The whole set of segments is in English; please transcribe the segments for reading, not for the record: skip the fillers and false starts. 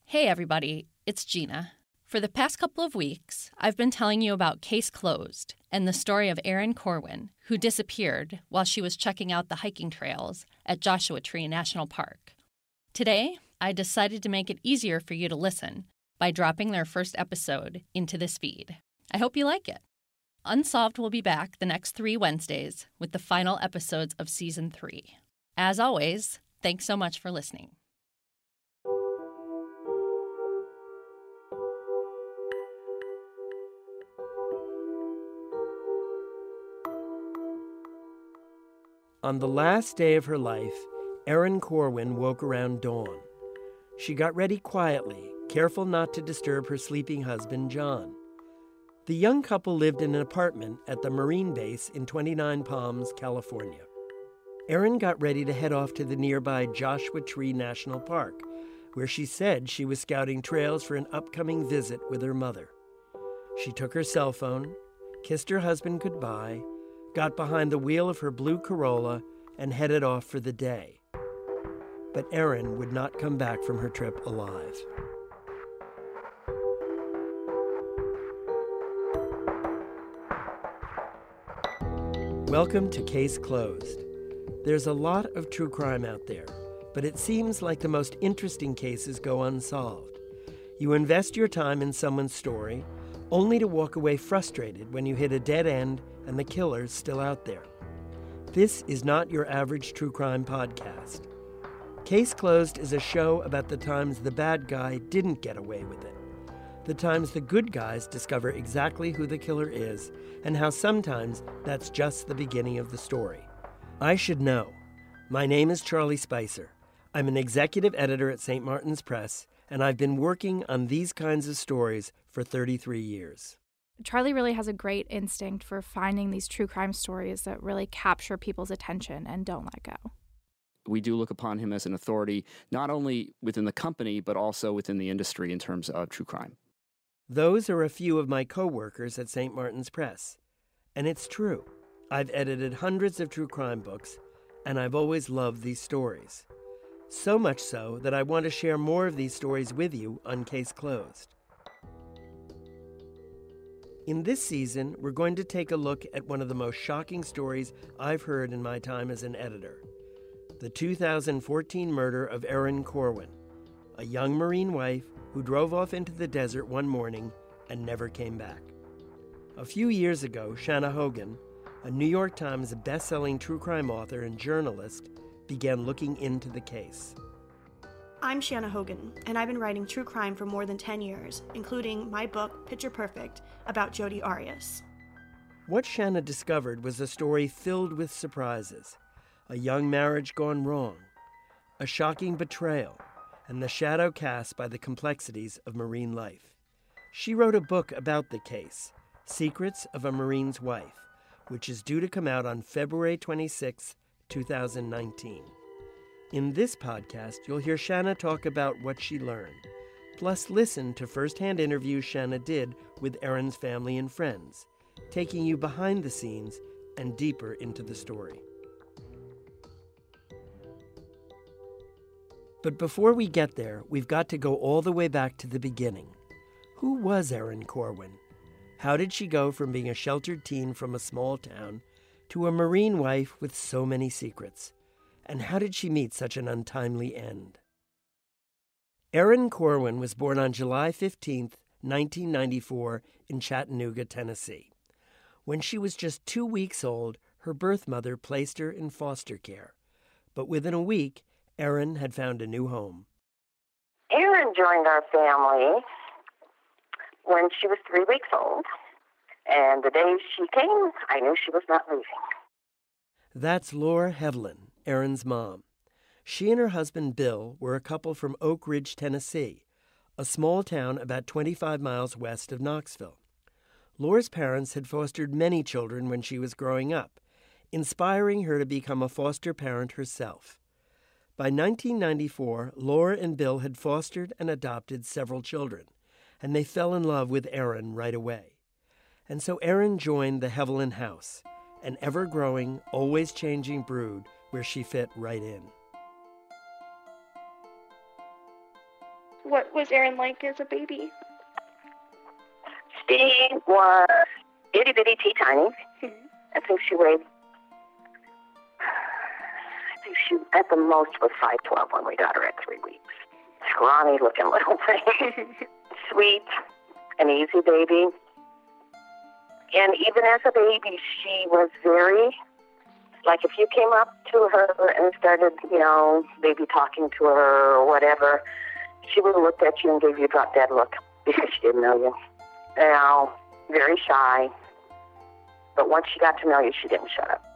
Hey everybody, it's Gina. For the past couple of weeks, I've been telling you about Case Closed and the story of Erin Corwin, who disappeared while she was checking out the hiking trails at Joshua Tree National Park. Today, I decided to make it easier for you to listen by dropping their first episode into this feed. I hope you like it. Unsolved will be back the next 3 Wednesdays with the final episodes of Season 3. As always, thanks so much for listening. On the last day of her life, Erin Corwin woke around dawn. She got ready quietly, careful not to disturb her sleeping husband, John. The young couple lived in an apartment at the Marine base in 29 Palms, California. Erin got ready to head off to the nearby Joshua Tree National Park, where she said she was scouting trails for an upcoming visit with her mother. She took her cell phone, kissed her husband goodbye, got behind the wheel of her blue Corolla, and headed off for the day. But Erin would not come back from her trip alive. Welcome to Case Closed. There's a lot of true crime out there, but it seems like the most interesting cases go unsolved. You invest your time in someone's story, only to walk away frustrated when you hit a dead end and the killer's still out there. This is not your average true crime podcast. Case Closed is a show about the times the bad guy didn't get away with it, the times the good guys discover exactly who the killer is, and how sometimes that's just the beginning of the story. I should know. My name is Charlie Spicer. I'm an executive editor at St. Martin's Press, and I've been working on these kinds of stories for 33 years. Charlie really has a great instinct for finding these true crime stories that really capture people's attention and don't let go. We do look upon him as an authority, not only within the company, but also within the industry in terms of true crime. Those are a few of my co-workers at St. Martin's Press. And it's true. I've edited hundreds of true crime books, and I've always loved these stories. So much so that I want to share more of these stories with you on Case Closed. In this season, we're going to take a look at one of the most shocking stories I've heard in my time as an editor. The 2014 murder of Erin Corwin, a young Marine wife who drove off into the desert one morning and never came back. A few years ago, Shanna Hogan, a New York Times best-selling true crime author and journalist, began looking into the case. I'm Shanna Hogan, and I've been writing true crime for more than 10 years, including my book, Picture Perfect, about Jodi Arias. What Shanna discovered was a story filled with surprises, a young marriage gone wrong, a shocking betrayal, and the shadow cast by the complexities of Marine life. She wrote a book about the case, Secrets of a Marine's Wife, which is due to come out on February 26, 2019. In this podcast, you'll hear Shanna talk about what she learned, plus listen to first-hand interviews Shanna did with Erin's family and friends, taking you behind the scenes and deeper into the story. But before we get there, we've got to go all the way back to the beginning. Who was Erin Corwin? How did she go from being a sheltered teen from a small town to a Marine wife with so many secrets? And how did she meet such an untimely end? Erin Corwin was born on July 15, 1994, in Chattanooga, Tennessee. When she was just 2 weeks old, her birth mother placed her in foster care. But within a week, Erin had found a new home. Erin joined our family when she was 3 weeks old. And the day she came, I knew she was not leaving. That's Laura Hevlin, Erin's mom. She and her husband, Bill, were a couple from Oak Ridge, Tennessee, a small town about 25 miles west of Knoxville. Laura's parents had fostered many children when she was growing up, inspiring her to become a foster parent herself. By 1994, Laura and Bill had fostered and adopted several children, and they fell in love with Erin right away. And so Erin joined the Hevlin house, an ever-growing, always-changing brood where she fit right in. What What was Erin like as a baby? She was itty-bitty, teeny-tiny. I think she at the most was 5'12" when we got her at 3 weeks. Scrawny-looking little thing. Sweet, an easy baby. And even as a baby, she was very, like if you came up to her and started, maybe talking to her or whatever, she would have looked at you and gave you a drop-dead look because she didn't know you. Now, very shy. But once she got to know you, she didn't shut up.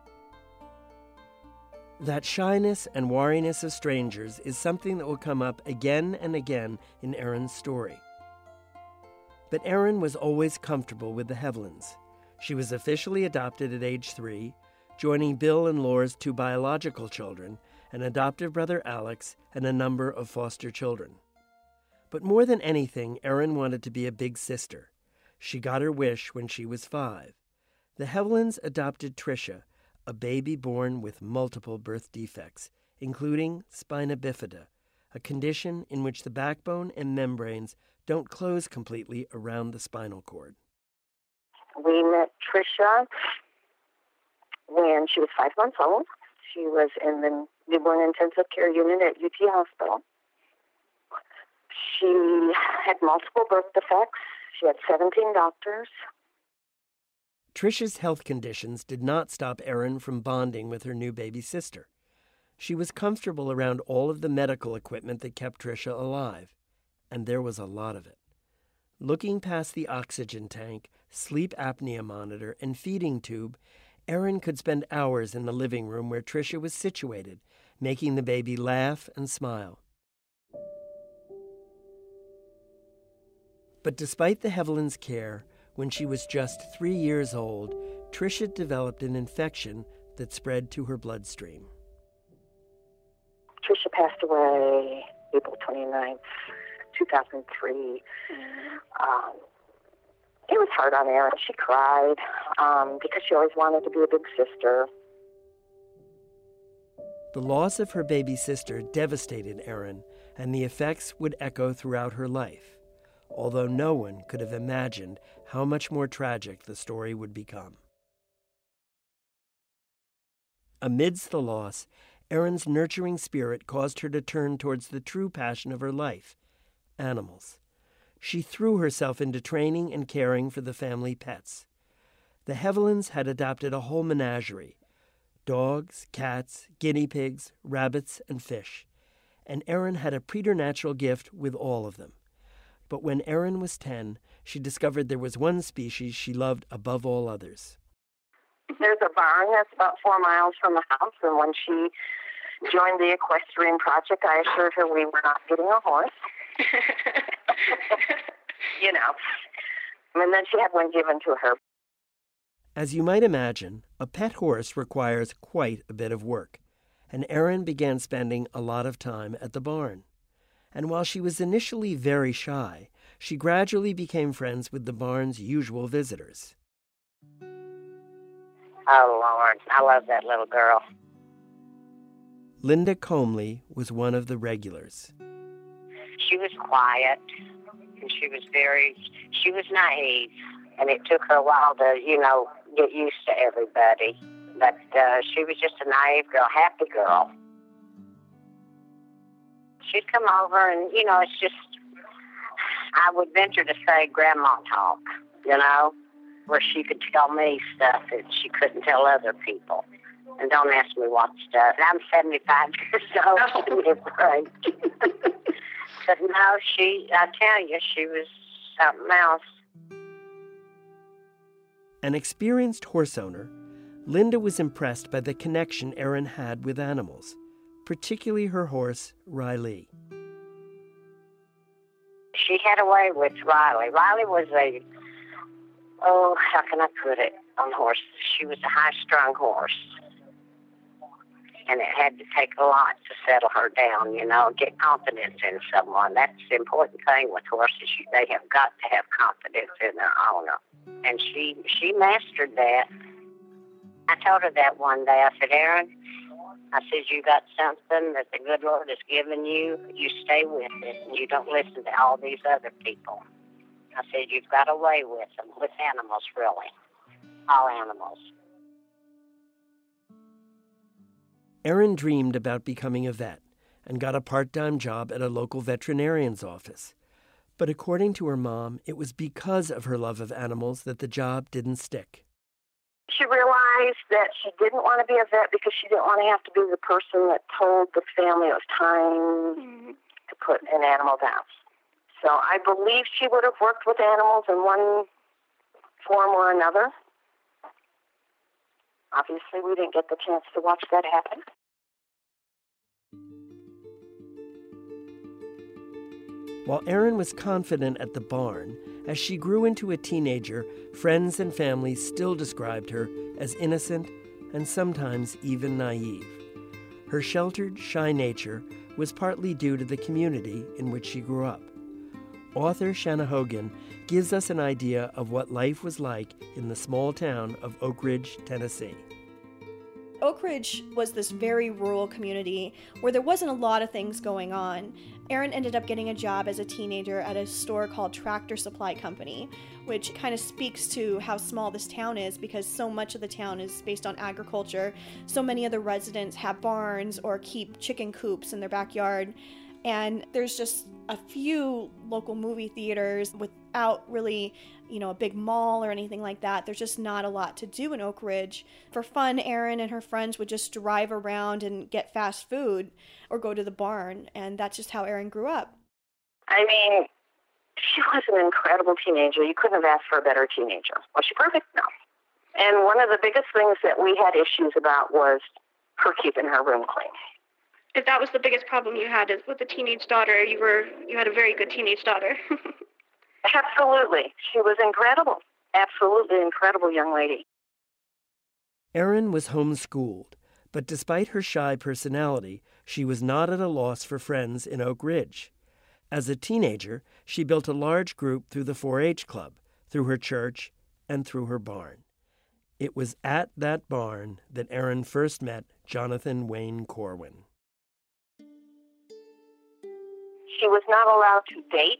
That shyness and wariness of strangers is something that will come up again and again in Erin's story. But Erin was always comfortable with the Heavlins. She was officially adopted at age 3, joining Bill and Laura's 2 biological children, an adoptive brother Alex, and a number of foster children. But more than anything, Erin wanted to be a big sister. She got her wish when she was 5. The Heavlins adopted Tricia, a baby born with multiple birth defects, including spina bifida, a condition in which the backbone and membranes don't close completely around the spinal cord. We met Tricia when she was 5 months old. She was in the newborn intensive care unit at UT Hospital. She had multiple birth defects. She had 17 doctors. Tricia's health conditions did not stop Erin from bonding with her new baby sister. She was comfortable around all of the medical equipment that kept Tricia alive, and there was a lot of it. Looking past the oxygen tank, sleep apnea monitor, and feeding tube, Erin could spend hours in the living room where Tricia was situated, making the baby laugh and smile. But despite the Heavlins' care, when she was just 3 years old, Tricia developed an infection that spread to her bloodstream. Tricia passed away April 29th, 2003. It was hard on Erin. She cried because she always wanted to be a big sister. The loss of her baby sister devastated Erin, and the effects would echo throughout her life, although no one could have imagined how much more tragic the story would become. Amidst the loss, Erin's nurturing spirit caused her to turn towards the true passion of her life, animals. She threw herself into training and caring for the family pets. The Heavlins had adopted a whole menagerie: dogs, cats, guinea pigs, rabbits, and fish. And Erin had a preternatural gift with all of them. But when Erin was 10, she discovered there was one species she loved above all others. There's a barn that's about 4 miles from the house, and when she joined the equestrian project, I assured her we were not getting a horse. And then she had one given to her. As you might imagine, a pet horse requires quite a bit of work, and Erin began spending a lot of time at the barn. And while she was initially very shy, she gradually became friends with the barn's usual visitors. Oh, Lord, I love that little girl. Linda Comley was one of the regulars. She was quiet, and she was naive, and it took her a while to, get used to everybody. But she was just a naive girl, happy girl. She'd come over, and, it's just, I would venture to say grandma talk, where she could tell me stuff that she couldn't tell other people. And don't ask me what stuff. I'm 75 years old. Give me a break. But no, I tell you, she was something else. An experienced horse owner, Linda was impressed by the connection Erin had with animals, particularly her horse, Riley. She had a way with Riley. Riley was how can I put it on horse? She was a high-strung horse. And it had to take a lot to settle her down, get confidence in someone. That's the important thing with horses. They have got to have confidence in their owner. And she mastered that. I told her that one day. I said, Erin, I said, you got something that the good Lord has given you, you stay with it, and you don't listen to all these other people. I said, you've got a way with them, with animals, really. All animals. Erin dreamed about becoming a vet and got a part-time job at a local veterinarian's office. But according to her mom, it was because of her love of animals that the job didn't stick. She realized that she didn't want to be a vet because she didn't want to have to be the person that told the family it was time to put an animal down. So I believe she would have worked with animals in one form or another. Obviously, we didn't get the chance to watch that happen. While Erin was confident at the barn, as she grew into a teenager, friends and family still described her as innocent and sometimes even naive. Her sheltered, shy nature was partly due to the community in which she grew up. Author Shanna Hogan gives us an idea of what life was like in the small town of Oak Ridge, Tennessee. Oak Ridge was this very rural community where there wasn't a lot of things going on. Erin ended up getting a job as a teenager at a store called Tractor Supply Company, which kind of speaks to how small this town is because so much of the town is based on agriculture. So many of the residents have barns or keep chicken coops in their backyard. And there's just a few local movie theaters without really, a big mall or anything like that. There's just not a lot to do in Oak Ridge. For fun, Erin and her friends would just drive around and get fast food or go to the barn. And that's just how Erin grew up. I mean, she was an incredible teenager. You couldn't have asked for a better teenager. Was she perfect? No. And one of the biggest things that we had issues about was her keeping her room clean. If that was the biggest problem you had is with a teenage daughter, you had a very good teenage daughter. Absolutely. She was incredible. Absolutely incredible young lady. Erin was homeschooled, but despite her shy personality, she was not at a loss for friends in Oak Ridge. As a teenager, she built a large group through the 4-H club, through her church, and through her barn. It was at that barn that Erin first met Jonathan Wayne Corwin. She was not allowed to date.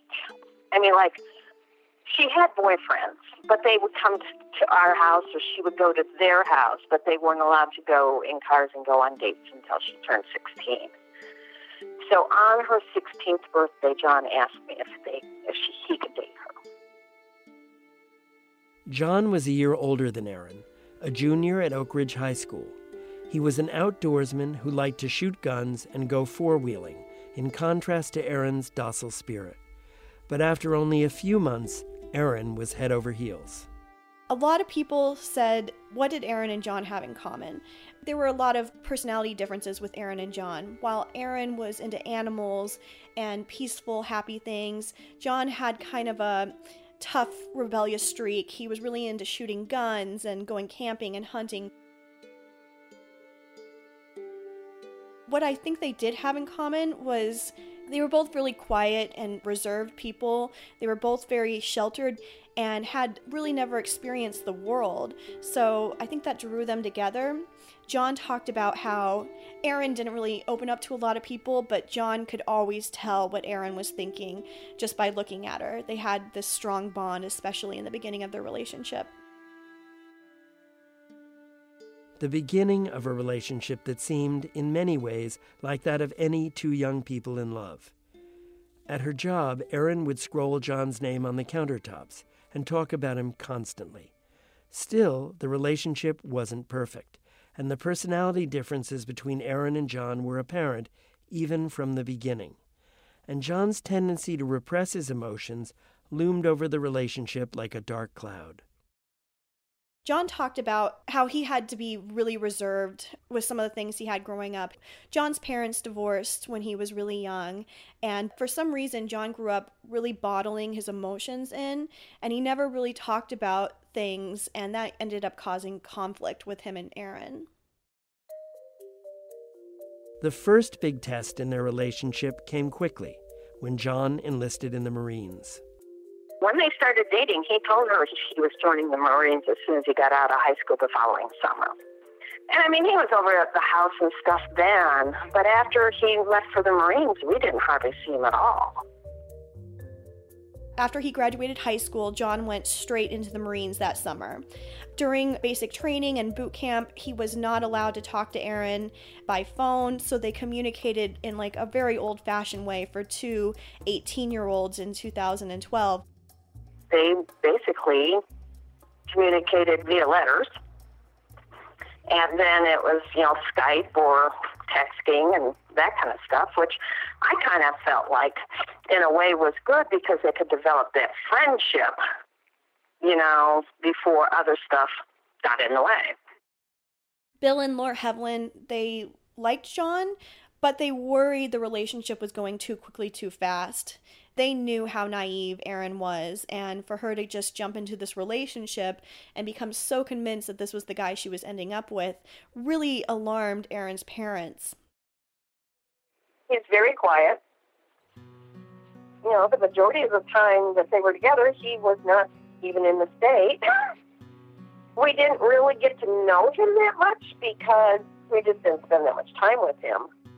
She had boyfriends, but they would come to our house or she would go to their house, but they weren't allowed to go in cars and go on dates until she turned 16. So on her 16th birthday, John asked me if he could date her. John was a year older than Erin, a junior at Oak Ridge High School. He was an outdoorsman who liked to shoot guns and go four-wheeling, in contrast to Erin's docile spirit. But after only a few months, Erin was head over heels. A lot of people said, what did Erin and John have in common? There were a lot of personality differences with Erin and John. While Erin was into animals and peaceful, happy things, John had kind of a tough, rebellious streak. He was really into shooting guns and going camping and hunting. What I think they did have in common was they were both really quiet and reserved people. They were both very sheltered and had really never experienced the world. So I think that drew them together. John talked about how Erin didn't really open up to a lot of people, but John could always tell what Erin was thinking just by looking at her. They had this strong bond, especially in the beginning of their relationship. The beginning of a relationship that seemed, in many ways, like that of any two young people in love. At her job, Erin would scroll John's name on the countertops and talk about him constantly. Still, the relationship wasn't perfect, and the personality differences between Erin and John were apparent even from the beginning. And John's tendency to repress his emotions loomed over the relationship like a dark cloud. John talked about how he had to be really reserved with some of the things he had growing up. John's parents divorced when he was really young, and for some reason, John grew up really bottling his emotions in, and he never really talked about things, and that ended up causing conflict with him and Erin. The first big test in their relationship came quickly, when John enlisted in the Marines. When they started dating, he told her he was joining the Marines as soon as he got out of high school the following summer. And I mean, he was over at the house and stuff then, but after he left for the Marines, we didn't hardly see him at all. After he graduated high school, John went straight into the Marines that summer. During basic training and boot camp, he was not allowed to talk to Erin by phone, so they communicated in like a very old-fashioned way for two 18-year-olds in 2012. They basically communicated via letters, and then it was, Skype or texting and that kind of stuff, which I kind of felt like, in a way, was good because they could develop that friendship, before other stuff got in the way. Bill and Laura Hevlin, they liked John, but they worried the relationship was going too quickly, too fast. They knew how naive Erin was, and for her to just jump into this relationship and become so convinced that this was the guy she was ending up with really alarmed Erin's parents. He's very quiet. The majority of the time that they were together, he was not even in the state. We didn't really get to know him that much because we just didn't spend that much time with him.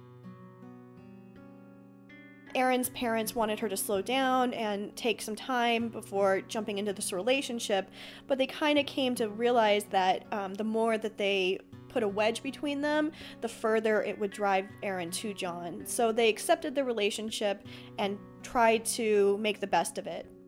Erin's parents wanted her to slow down and take some time before jumping into this relationship, but they kind of came to realize that the more that they put a wedge between them, the further it would drive Erin to John. So they accepted the relationship and tried to make the best of it.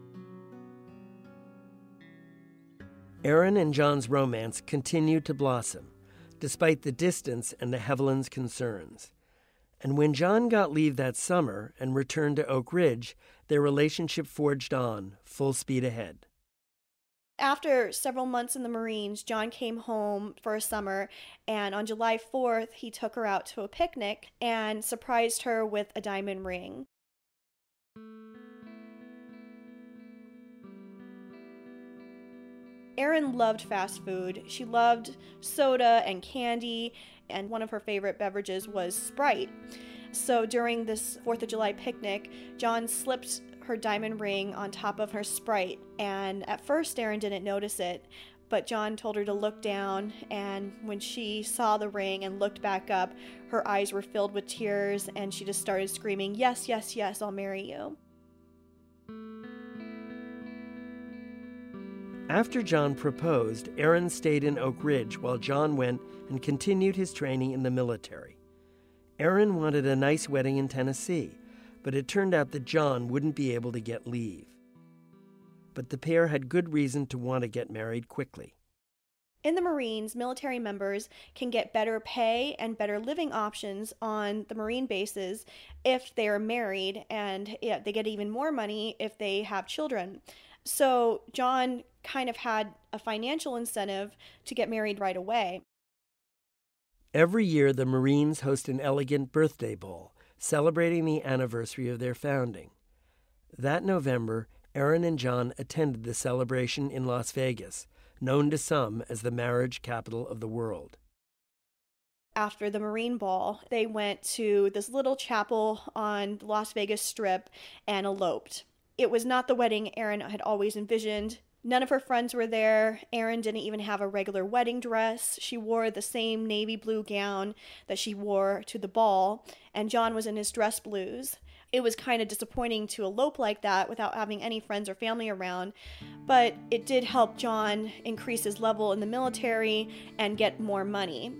Erin and John's romance continued to blossom, despite the distance and the Hevlins' concerns. And when John got leave that summer and returned to Oak Ridge, their relationship forged on, full speed ahead. After several months in the Marines, John came home for a summer, and on July 4th, he took her out to a picnic and surprised her with a diamond ring. Erin loved fast food. She loved soda and candy, and one of her favorite beverages was Sprite. So during this 4th of July picnic, John slipped her diamond ring on top of her Sprite, and at first Erin didn't notice it, but John told her to look down, and when she saw the ring and looked back up, her eyes were filled with tears, and she just started screaming, "Yes, yes, yes, I'll marry you." After John proposed, Erin stayed in Oak Ridge while John went and continued his training in the military. Erin wanted a nice wedding in Tennessee, but it turned out that John wouldn't be able to get leave. But the pair had good reason to want to get married quickly. In the Marines, military members can get better pay and better living options on the Marine bases if they are married, and they get even more money if they have children. So John kind of had a financial incentive to get married right away. Every year, the Marines host an elegant birthday ball, celebrating the anniversary of their founding. That November, Erin and John attended the celebration in Las Vegas, known to some as the marriage capital of the world. After the Marine Ball, they went to this little chapel on the Las Vegas Strip and eloped. It was not the wedding Erin had always envisioned. None of her friends were there. Erin didn't even have a regular wedding dress. She wore the same navy blue gown that she wore to the ball, and John was in his dress blues. It was kind of disappointing to elope like that without having any friends or family around, but it did help John increase his level in the military and get more money.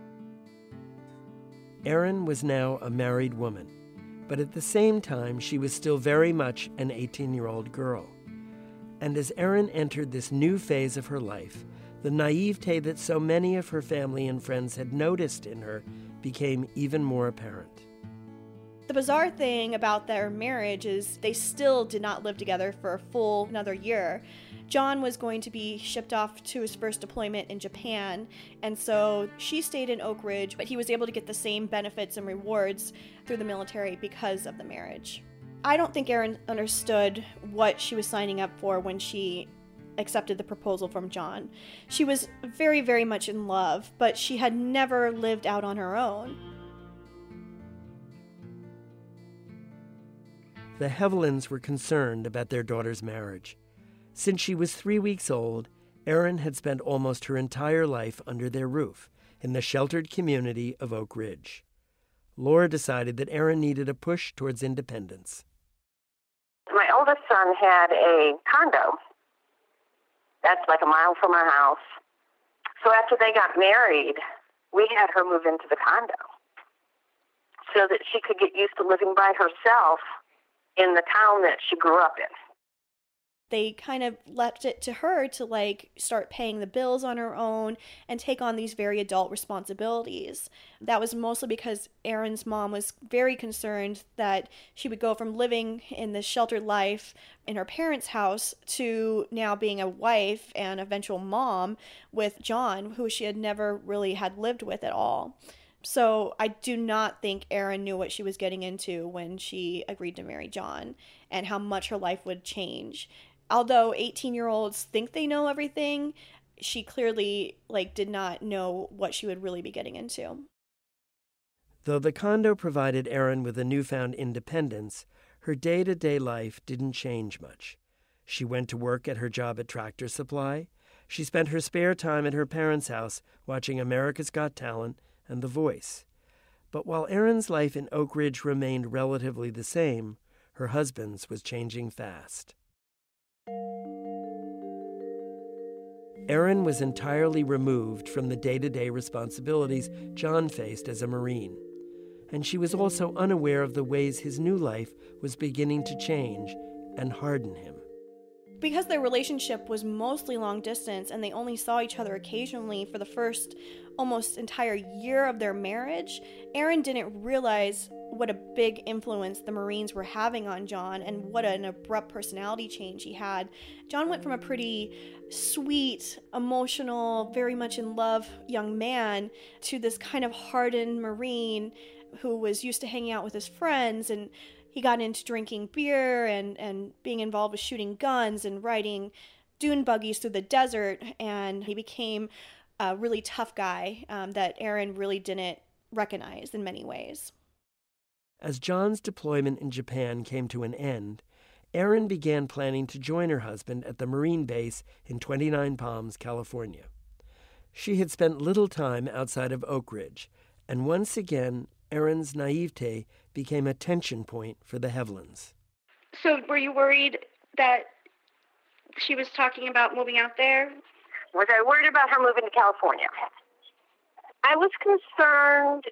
Erin was now a married woman, but at the same time, she was still very much an 18-year-old girl. And as Erin entered this new phase of her life, the naivete that so many of her family and friends had noticed in her became even more apparent. The bizarre thing about their marriage is they still did not live together for a full another year. John was going to be shipped off to his first deployment in Japan, and so she stayed in Oak Ridge, but he was able to get the same benefits and rewards through the military because of the marriage. I don't think Erin understood what she was signing up for when she accepted the proposal from John. She was very, very much in love, but she had never lived out on her own. The Hevlins were concerned about their daughter's marriage. Since she was 3 weeks old, Erin had spent almost her entire life under their roof in the sheltered community of Oak Ridge. Laura decided that Erin needed a push towards independence. My oldest son had a condo. That's like a mile from our house. So after they got married, we had her move into the condo so that she could get used to living by herself in the town that she grew up in. They kind of left it to her to start paying the bills on her own and take on these very adult responsibilities. That was mostly because Erin's mom was very concerned that she would go from living in this sheltered life in her parents' house to now being a wife and eventual mom with John, who she had never really had lived with at all. So I do not think Erin knew what she was getting into when she agreed to marry John and how much her life would change. Although 18-year-olds think they know everything, she clearly did not know what she would really be getting into. Though the condo provided Erin with a newfound independence, her day-to-day life didn't change much. She went to work at her job at Tractor Supply. She spent her spare time at her parents' house watching America's Got Talent and The Voice. But while Erin's life in Oak Ridge remained relatively the same, her husband's was changing fast. Erin was entirely removed from the day-to-day responsibilities John faced as a Marine, and she was also unaware of the ways his new life was beginning to change and harden him. Because their relationship was mostly long distance and they only saw each other occasionally for the first almost entire year of their marriage, Erin didn't realize what a big influence the Marines were having on John and what an abrupt personality change he had. John went from a pretty sweet, emotional, very much in love young man to this kind of hardened Marine who was used to hanging out with his friends, and he got into drinking beer and being involved with shooting guns and riding dune buggies through the desert, and he became a really tough guy that Erin really didn't recognize in many ways. As John's deployment in Japan came to an end, Erin began planning to join her husband at the Marine base in 29 Palms, California. She had spent little time outside of Oak Ridge, and once again, Erin's naivete became a tension point for the Hevlins. So were you worried that she was talking about moving out there? Was I worried about her moving to California? I was concerned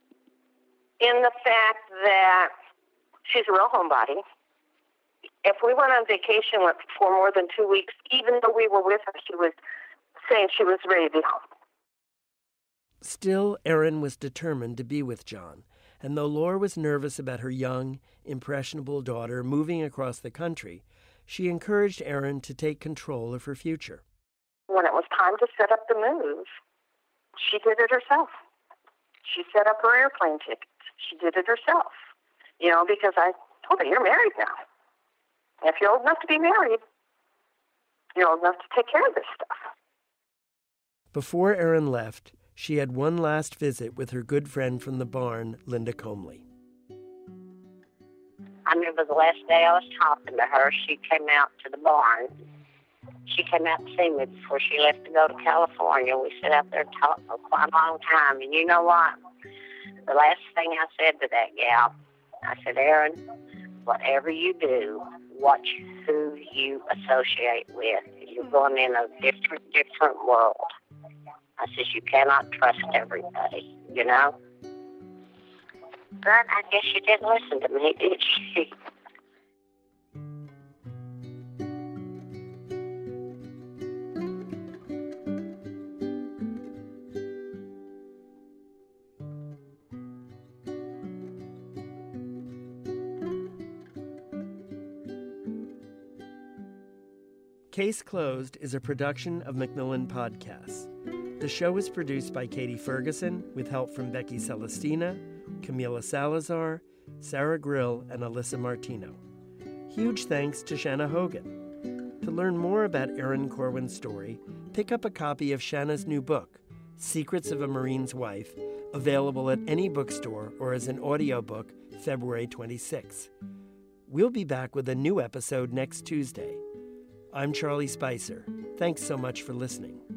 in the fact that she's a real homebody. If we went on vacation for more than 2 weeks, even though we were with her, she was saying she was ready to be home. Still, Erin was determined to be with John, and though Laura was nervous about her young, impressionable daughter moving across the country, she encouraged Erin to take control of her future. When it was time to set up the move, she did it herself. She set up her airplane tickets. She did it herself, because I told her, you're married now. If you're old enough to be married, you're old enough to take care of this stuff. Before Erin left, she had one last visit with her good friend from the barn, Linda Comley. I remember the last day I was talking to her, she came out to the barn. She came out to see me before she left to go to California. We sat out there and talked for quite a long time. And you know what? The last thing I said to that gal, I said, Erin, whatever you do, watch who you associate with. You're going in a different world. I said, you cannot trust everybody, But I guess she didn't listen to me, did she? Case Closed is a production of Macmillan Podcasts. The show is produced by Katie Ferguson with help from Becky Celestina, Camila Salazar, Sarah Grill, and Alyssa Martino. Huge thanks to Shanna Hogan. To learn more about Erin Corwin's story, pick up a copy of Shanna's new book, Secrets of a Marine's Wife, available at any bookstore or as an audiobook February 26. We'll be back with a new episode next Tuesday. I'm Charlie Spicer. Thanks so much for listening.